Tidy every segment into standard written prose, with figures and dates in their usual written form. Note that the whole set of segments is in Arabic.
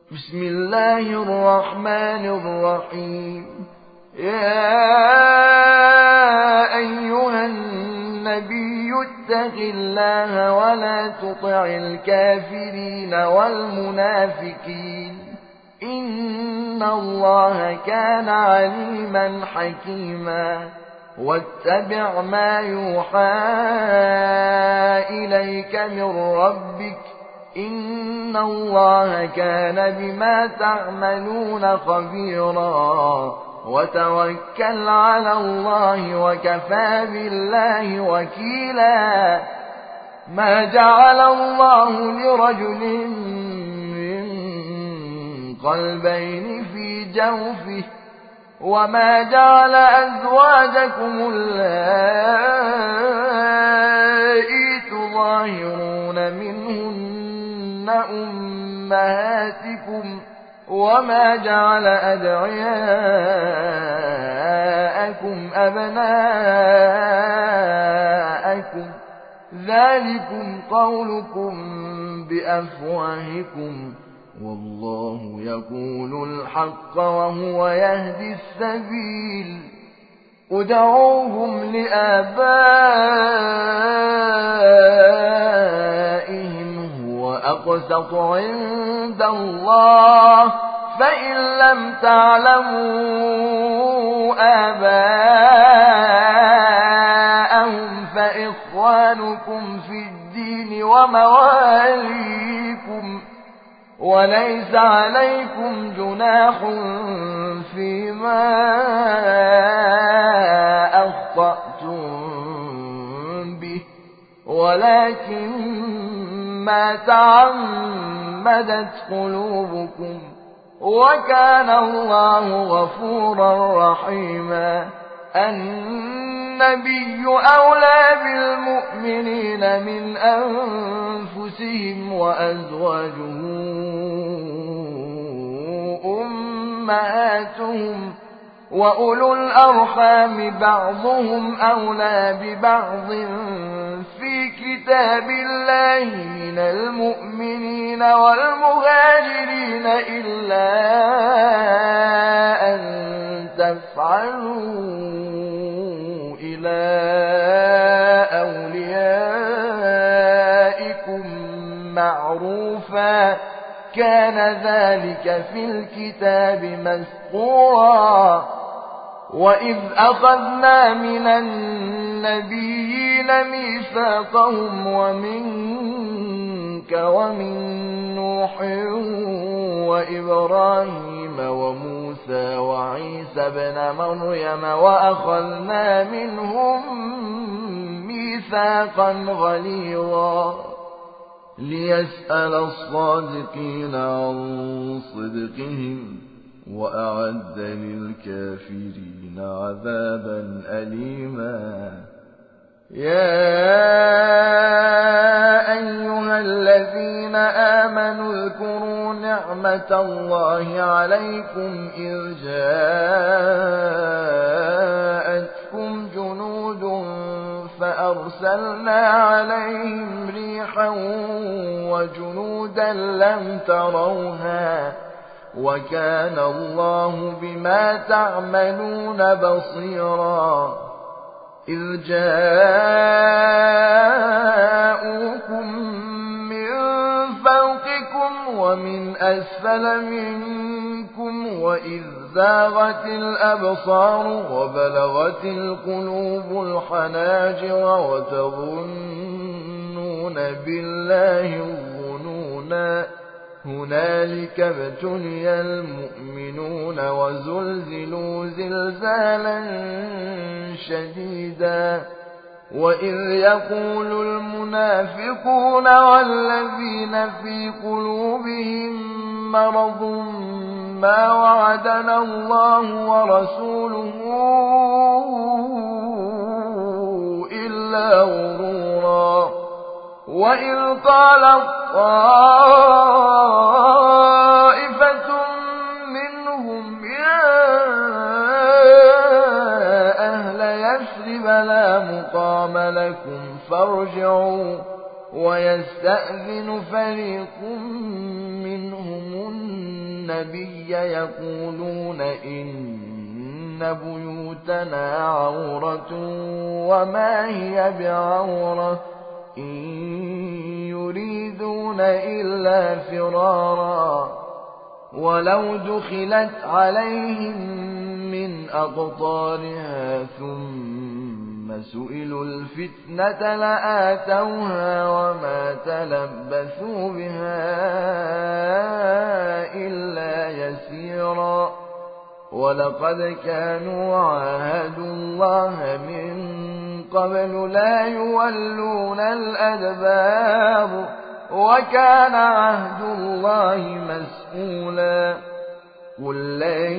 بسم الله الرحمن الرحيم. يا أيها النبي اتق الله ولا تطع الكافرين والمنافقين إن الله كان عليما حكيما. واتبع ما يوحى إليك من ربك إن الله كان بما تعملون خبيرا. وتوكل على الله وكفى بالله وكيلا. ما جعل الله لرجل من قلبين في جوفه وما جعل أزواجكم اللائي تظاهرون منهن أمهاتكم وما جعل أدعياءكم أبناءكم ذلكم قولكم بأفواهكم والله يقول الحق وهو يهدي السبيل. ادعوهم لآبائهم هو أقسط عند الله فإن لم تعلموا آباءهم فإخوانكم في الدين ومواليكم وليس عليكم جناح فيما أخطأتم به ولكن ما تعمدت قلوبكم وكان الله غفورا رحيما. النبي أولى بالمؤمنين من أنفسهم وأزواجه أمهاتهم وأولو الأرحام بعضهم أولى ببعض في كتاب الله من المؤمنين والمهاجرين إلا أن تفعلوا إلى أوليائكم معروفا كان ذلك في الكتاب مسطورا. وإذ أخذنا من النبيين ميثاقهم ومنك ومن نوح وإبراهيم وموسى وعيسى ابن مريم وأخذنا منهم ميثاقا غليظا ليسأل الصادقين عن صدقهم وأعد للكافرين عذابا أليما. يا أيها الذين آمنوا اذكروا نعمة الله عليكم إذ جاءتكم جنود فأرسلنا عليهم ريحا وجنودا لم تروها وكان الله بما تعملون بصيرا. إذ جاءوكم من فوقكم ومن أسفل منكم وإذ زاغت الأبصار وبلغت القلوب الحناجر وتظنون بالله الظنونا هنالك ابتلي المؤمنون وزلزلوا زلزالا شديدا. وإذ يقول المنافقون والذين في قلوبهم مرض ما وعدنا الله ورسوله إلا غرورا. وإذ قال طائفة منهم يا أهل يثرب لا مقام لكم فارجعوا ويستأذن فريق منهم النبي يقولون إن بيوتنا عورة وما هي بعورة إن يريدون إلا فرارا ولو دخلت عليهم من أقطارها ثم سئلوا الفتنة لآتوها وما تلبثوا بها إلا يسيرا ولقد كانوا عاهدوا الله من قبل لا يولون الأدبار وكان عهد الله مسؤولا قل لن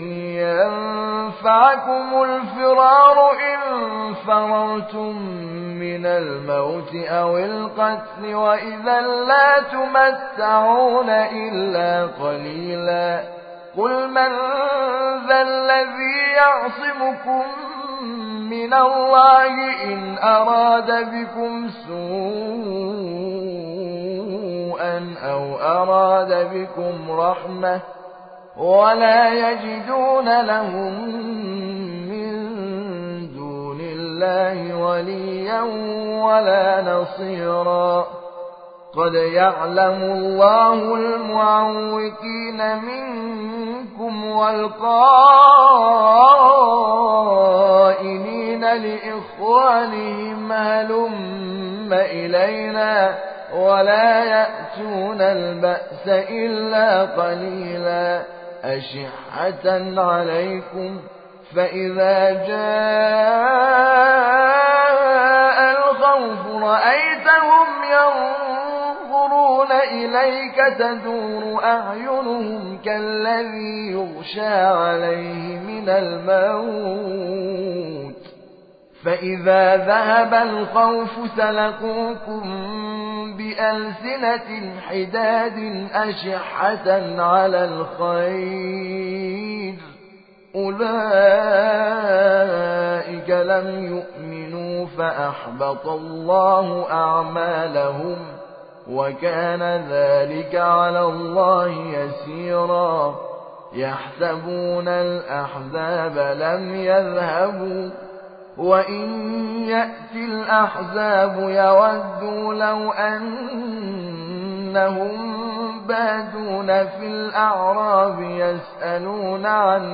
ينفعكم الفرار إن فررتم من الموت أو القتل وإذا لا تمتعون إلا قليلا قل من ذا الذي يعصمكم من الله إن أراد بكم سوءا أو أراد بكم رحمة ولا يجدون لهم من دون الله وليا ولا نصيرا قد يعلم الله المعوقين منكم والقائلين لإخوانهم هلم إلينا ولا يأتون البأس إلا قليلا أشحة عليكم فإذا جاء الخوف رأيتهم ينظرون إليك تدور أعينهم كالذي يغشى عليه من الموت فإذا ذهب الخوف سلقوكم بألسنة حداد أشحة على الخير أولئك لم يؤمنوا فأحبط الله أعمالهم وكان ذلك على الله يسيرا يحسبون الأحزاب لم يذهبوا وإن يأتي الأحزاب يودوا لو أنهم بادون في الأعراب يسألون عن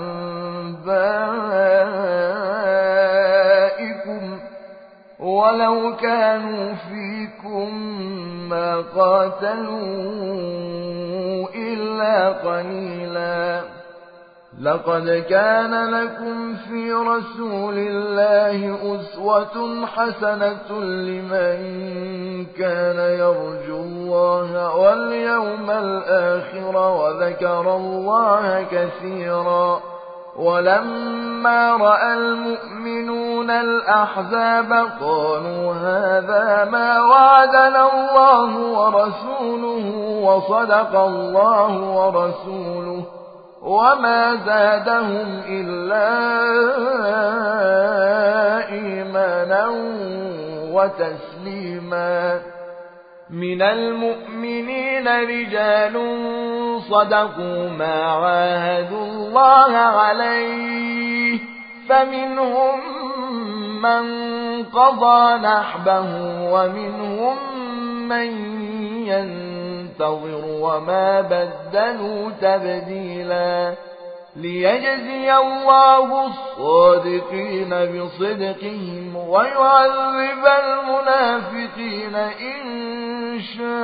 أنبائكم ولو كانوا فيكم ما قاتلوا إلا قليلا لقد كان لكم في رسول الله أسوة حسنة لمن كان يرجو الله واليوم الآخر وذكر الله كثيرا ولما رأى المؤمنون الأحزاب قالوا هذا ما وعدنا الله ورسوله وصدق الله ورسوله وما زادهم إلا إيمانا وتسليما من المؤمنين رجال صدقوا ما عاهدوا الله عليه فمنهم من قضى نحبه ومنهم من ينتظر وما بدلوا تبديلا ليجزي الله الصادقين بصدقهم ويعذب المنافقين إن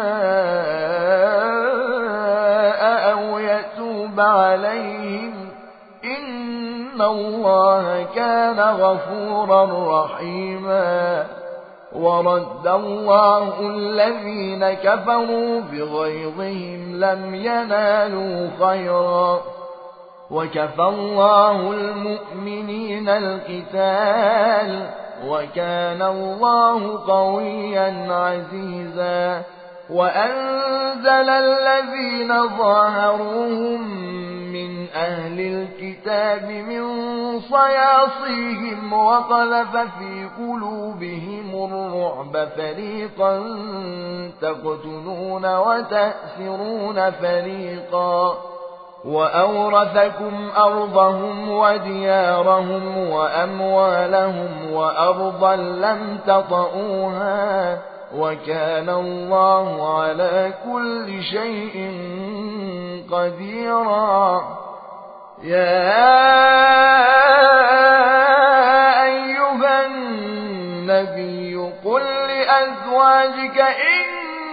شاء أو يتوب عليهم إن الله كان غفورا رحيما ورد الله الذين كفروا بغيظهم لم ينالوا خيرا وكفى الله المؤمنين القتال وكان الله قويا عزيزا وأنزل الذين ظاهروهم من أهل الكتاب من صياصيهم وقذف في قلوبهم الرعب فريقا تقتلون وتأسرون فريقا وأورثكم أرضهم وديارهم وأموالهم وأرضا لم تطئوها وكان الله على كل شيء قديرا. يا أيها النبي قل لأزواجك إن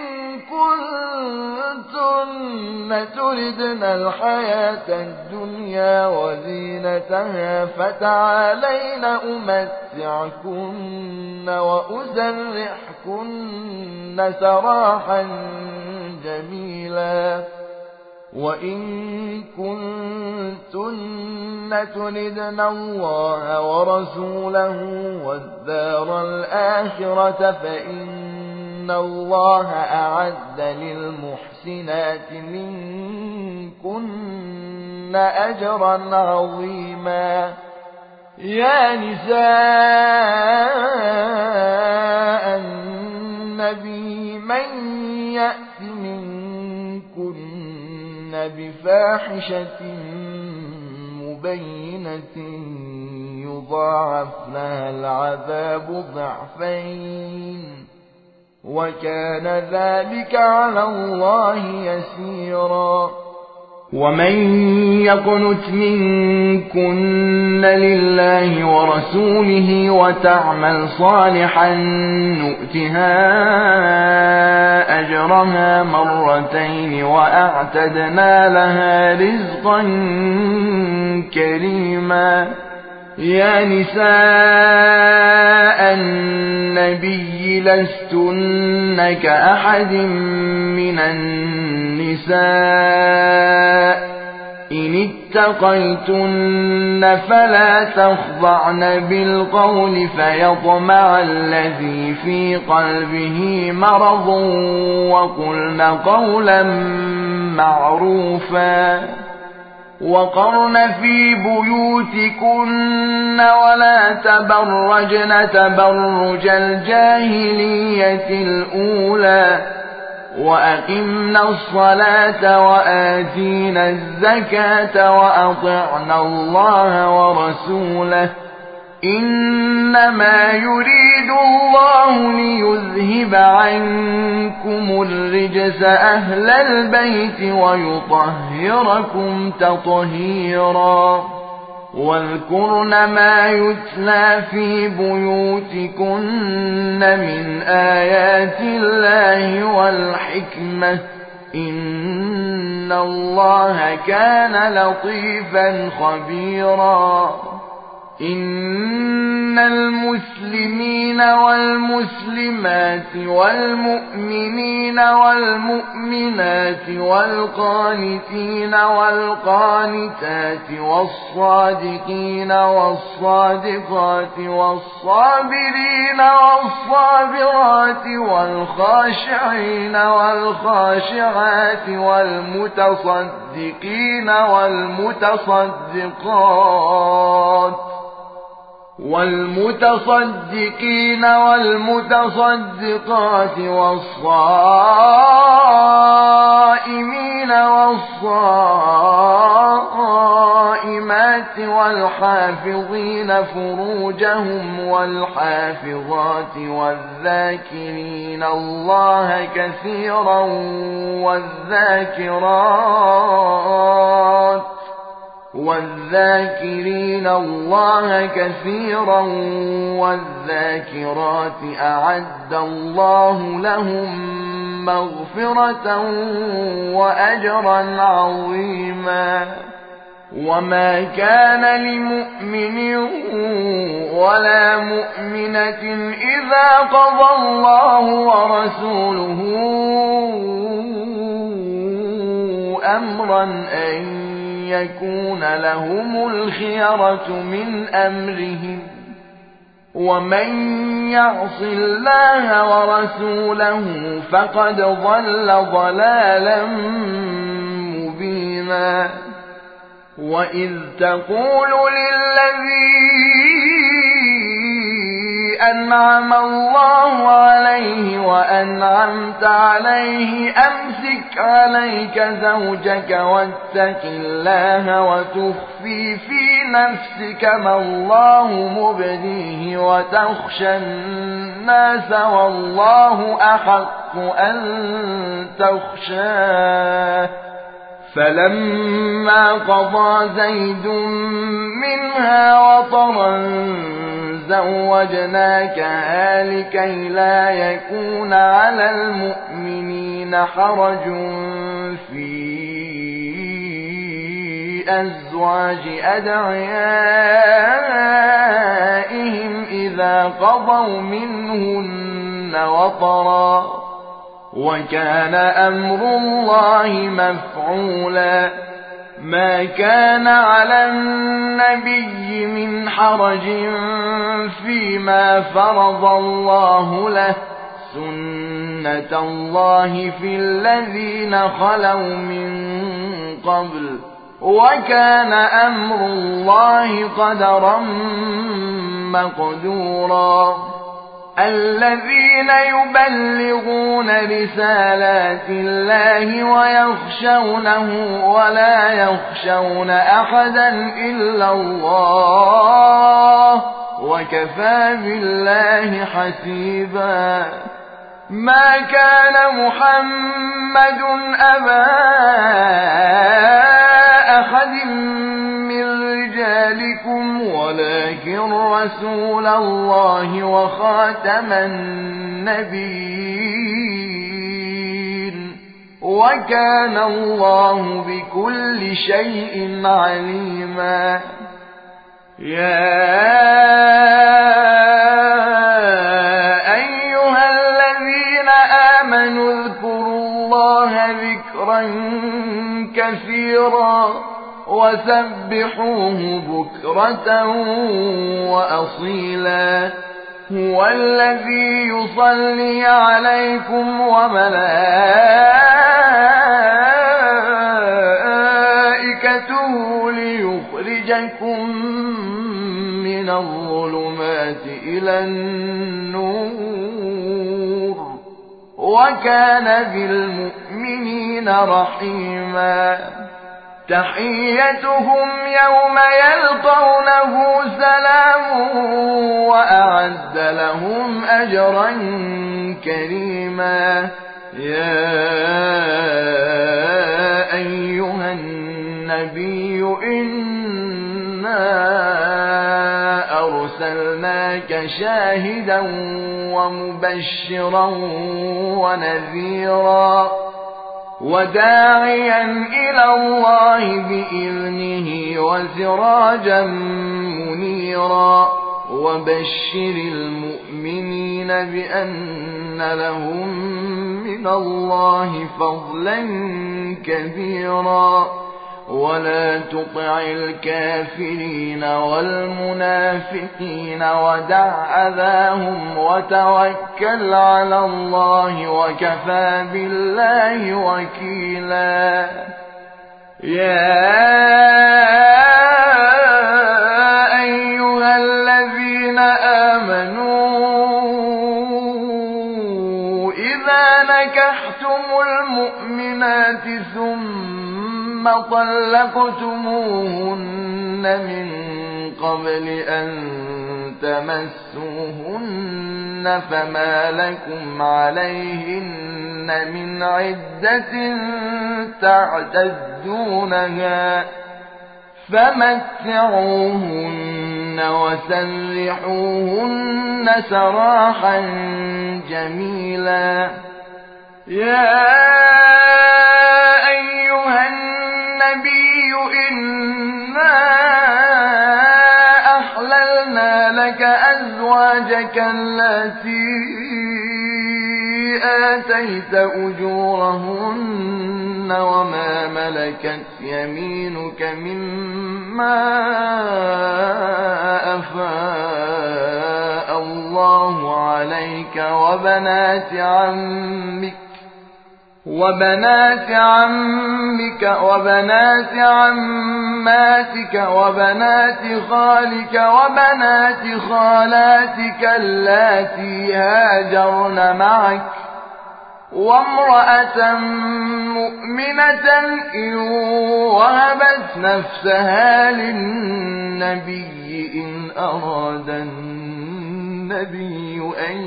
كنتن تردن الحياة الدنيا وزينتها فتعالين أمتعكن وأسرحكن سراحا جميلا. وإن كنتن تردن الله ورسوله والدار الآخرة فإن الله أعد للمحسنات منكن أجرا عظيما. يا نساء النبي من يأت منكن بفاحشة مبينة يضاعف لها العذاب ضعفين وكان ذلك على الله يسيرا. ومن يقنت منكن لله ورسوله وتعمل صالحا نؤتها أجرها مرتين وأعتدنا لها رزقا كريما. يا نساء النبي لستن كأحد من النساء إن اتقيتن فلا تخضعن بالقول فيطمع الذي في قلبه مرض وقلن قولا معروفا. وقرن في بيوتكن ولا تبرجن تبرج الجاهلية الأولى وأقمنا الصلاة وآتينا الزكاة وأطعنا الله ورسوله إنما يريد الله ليذهب عنكم الرجس أهل البيت ويطهركم تطهيرا. واذكرن ما يتلى في بيوتكن من آيات الله والحكمة إن الله كان لطيفا خبيرا. إن المسلمين والمسلمات والمؤمنين والمؤمنات والقانتين والقانتات والصادقين والصادقات والصابرين والصابرات والخاشعين والخاشعات والمتصدقين والمتصدقات والصائمين والصائمات والحافظين فروجهم والحافظات والذاكرين الله كثيرا والذاكرين الله كثيرا والذاكرات أعد الله لهم مغفرة وأجرا عظيما. وما كان لمؤمن ولا مؤمنة إذا قضى الله ورسوله أمرا أن يكون لهم الخيرة من أمرهم ومن يعص الله ورسوله فقد ضل ضلالا مبينا. وإذ تقول للذي أنعم الله عليه وأنعمت عليه أمسك عليك زوجك واتق الله وتخفي في نفسك ما الله مبديه وتخشى الناس والله أحق أن تخشاه فلما قضى زيد منها وطرا زوجناكها لكي لا يكون على المؤمنين حرج في أزواج أدعيائهم إذا قضوا منهن وطرا وكان أمر الله مفعولا ما كان على النبي من حرج فيما فرض الله له سنة الله في الذين خلوا من قبل وكان أمر الله قدرا مقدورا الذين يبلغون رسالات الله ويخشونه ولا يخشون أحدا إلا الله وكفى بالله حسيبا ما كان محمد أبا أحد من رجالكم ولكن رسول الله وخاتم النبيين وكان الله بكل شيء عليما يا أيها الذين آمنوا اذكروا الله ذكرا كثيرا وسبحوه بكرة وأصيلا هو الذي يصلي عليكم وملائكته ليخرجكم من الظلمات إلى النور وكان بالمؤمنين رحيما تحيتهم يوم يلقونه سلام وأعد لهم أجرا كريما يا أيها النبي إنا أرسلناك شاهدا ومبشرا ونذيرا وداعيا إلى الله بإذنه وسراجا منيرا وبشر المؤمنين بأن لهم من الله فضلا كبيرا ولا تطع الكافرين والمنافقين ودع أذاهم وتوكل على الله وكفى بالله وكيلا يا أيها الذين آمنوا إذا نكحتم المؤمنات ثم طلقتموهن من قبل أن تمسوهن فما لكم عليهن من عدة تعتدونها فمتعوهن وسرحوهن سراحا جميلا يا أيها النبي إنا أحللنا لك أزواجك التي آتيت أجورهن وما ملكت يمينك مما أفاء الله عليك وبنات عمك وبنات عماتك وبنات خالك وبنات خالاتك اللاتي هاجرن معك وامرأة مؤمنة إن وهبت نفسها للنبي إن أراد النبي أن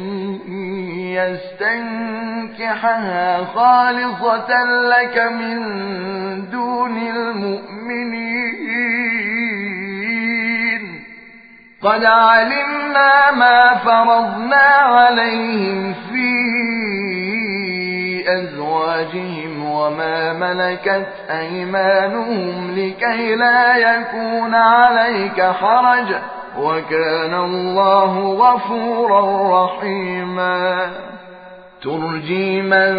يستنكحها خالصة لك من دون المؤمنين قد علمنا ما فرضنا عليهم في أزواجهم وما ملكت أيمانهم لكي لا يكون عليك حرج وكان الله غفورا رحيما ترجي من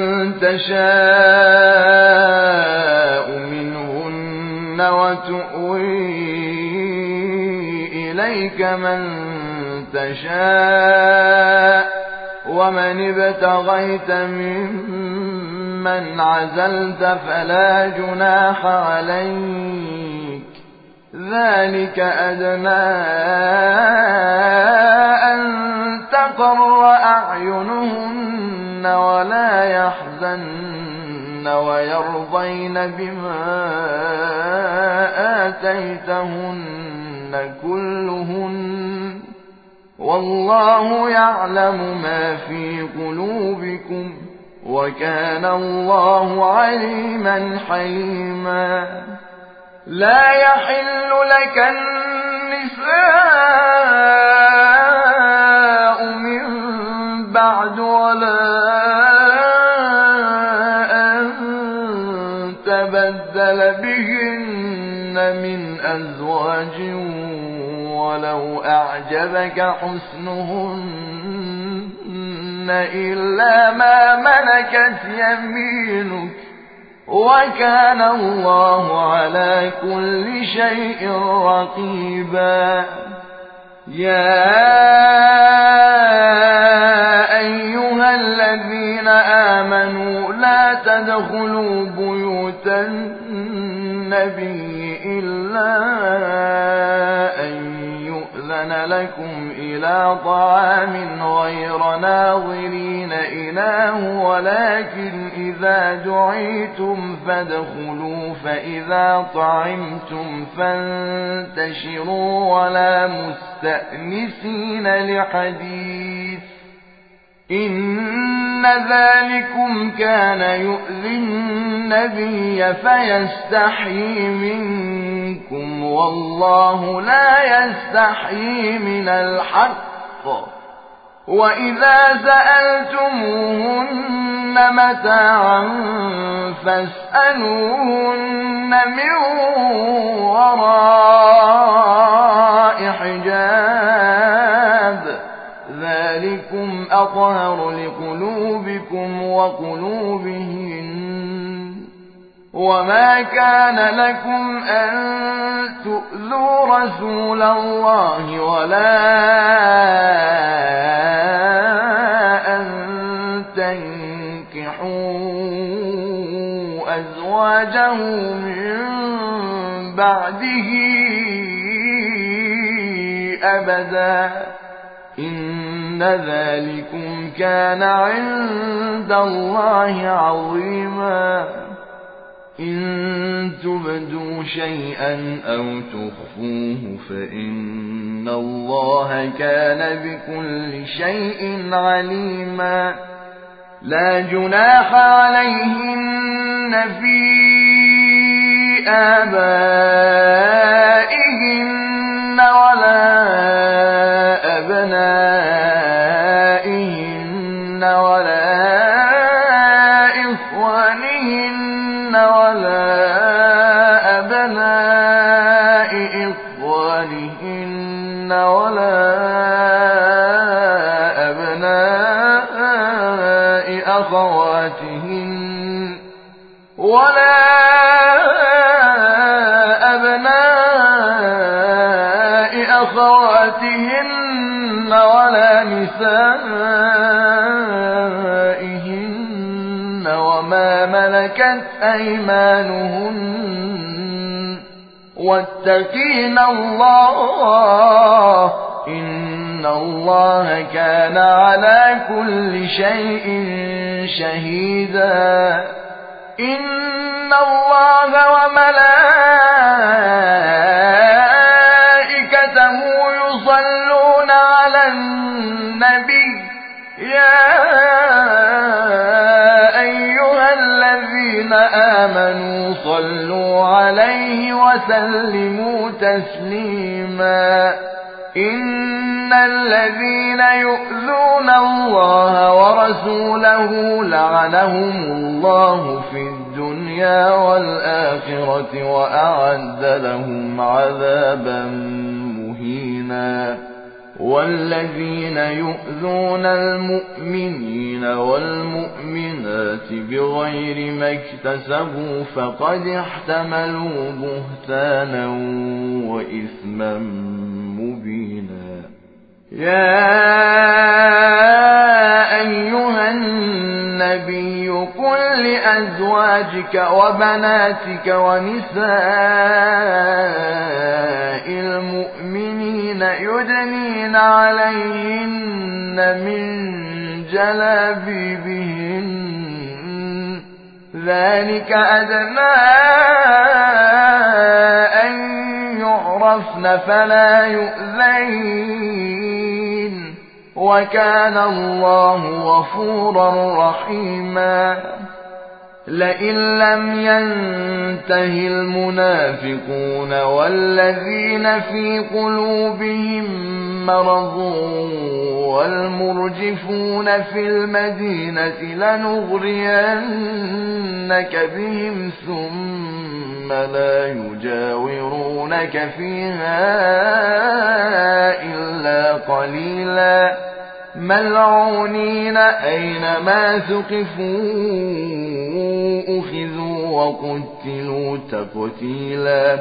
تشاء منهن وتؤوي إليك من تشاء ومن ابتغيت ممن عزلت فلا جناح عليك ذلك أدنى أن تقر أعينهن ولا يحزن ويرضين بما آتيتهن كلهن والله يعلم ما في قلوبكم وكان الله عليما حليما لا يحل لك النساء من بعد ولا أن تبدل بهن من أزواج ولو أعجبك حسنهن إلا ما ملكت يمينك وكان الله على كل شيء رقيبا يا أيها الذين آمنوا لا تدخلوا بيوت النبي إلا أن يؤذن لكم إلى طعام غير ناظرين إناه ولكن إذا دعيتم فادخلوا فإذا طعمتم فانتشروا ولا مستأنسين لحديث إن ذلكم كان يؤذي النبي فيستحيي منكم والله لا يستحيي من الحق وإذا سألتموهن متاعا فاسألوهن من وراء حجاب ذلكم أطهر لقلوبكم وقلوبهن وما كان لكم أن تؤذوا رسول الله ولا أن تنكحوا أزواجه من بعده أبدا إن ذلكم كان عند الله عظيما إن تبدوا شيئا أو تخفوه فإن الله كان بكل شيء عليما لا جناح عليهن في آبائهن ولا أبنائهن ولا إخوانهن ولا أبناء إخوانهن ولا أبناء أخواتهن ولا أبناء أخواتهن ولا نسائهن وما ملكت أيمانهن واتقين الله إن الله كان على كل شيء شهيدا إن الله وملائكته يصلون على النبي يا أيها الذين آمنوا صلوا عليه وسلموا تسليما إن الذين يؤذون الله ورسوله لعنهم الله في الدنيا والآخرة وأعد لهم عذابا مهينا والذين يؤذون المؤمنين والمؤمنات بغير ما اكتسبوا فقد احتملوا بهتانا وإثما مبينا يا أيها النبي قل لأزواجك وبناتك ونساء المؤمنين يدنين عليهن من جلابيبهن ذلك أدنى أن يعرفن فلا يؤذين وكان الله غفورا رحيما لئن لم ينته المنافقون والذين في قلوبهم مرض والمرجفون في المدينة لنغرينك بهم ثم لا يجاورونك فيها إلا قليلا ملعونين أينما ثقفوا أخذوا وقتلوا تقتيلا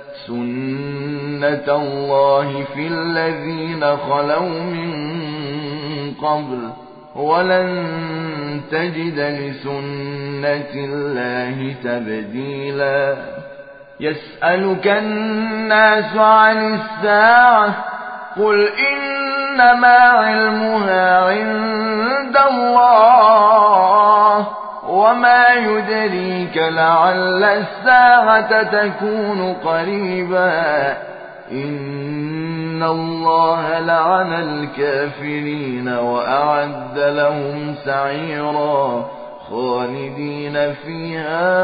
سنة الله في الذين خلوا من قبل ولن تجد لسنة الله تبديلا يسألك الناس عن الساعة قل إنما علمها عند الله وما يدريك لعل الساعة تكون قريبا إن الله لعن الكافرين وأعد لهم سعيرا خالدين فيها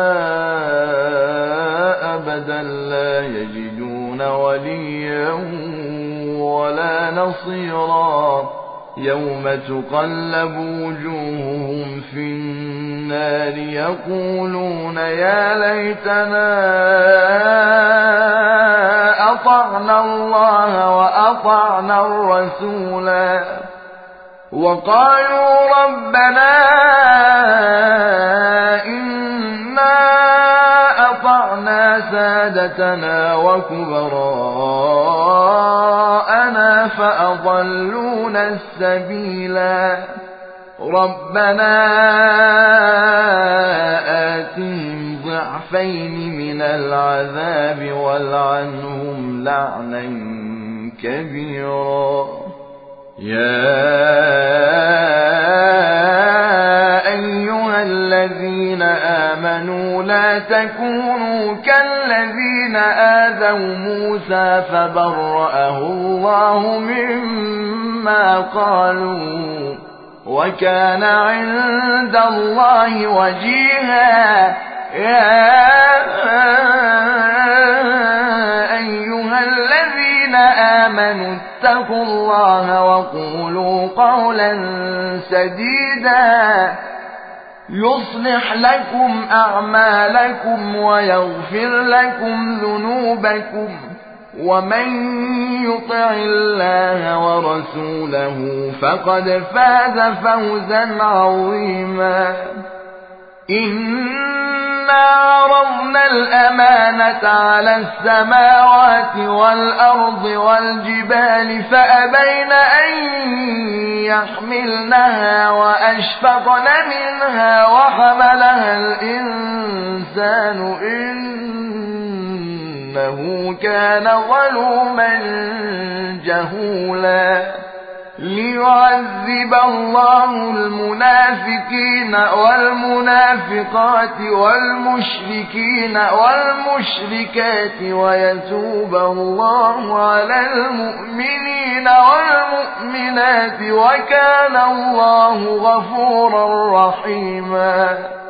أبدا لا يجدون وليا ولا نصيرا يوم تقلب وجوههم في النار يقولون يا ليتنا أطعنا الله وأطعنا الرسولا وقالوا ربنا إنا أطعنا سادتنا وكبراءنا فأضلونا السبيلا ربنا آتهم ضعفين من العذاب والعنهم لعنا كبيرا يا أيها الذين آمنوا لا تكونوا كالذين آذوا موسى فبرأه الله مما قالوا وكان عند الله وجيها يا أيها الذين آمنوا اتقوا الله وقولوا قولا سديدا يصلح لكم أعمالكم ويغفر لكم ذنوبكم ومن يطع الله ورسوله فقد فاز فوزا عظيما إنا عرضنا الأمانة على السماوات والأرض والجبال فأبين أن يحملنها وأشفقن منها وحملها الإنسان إنه كان ظلوما جهولا ليعذب الله المنافقين والمنافقات والمشركين والمشركات ويتوب الله على المؤمنين والمؤمنات وكان الله غفورا رحيما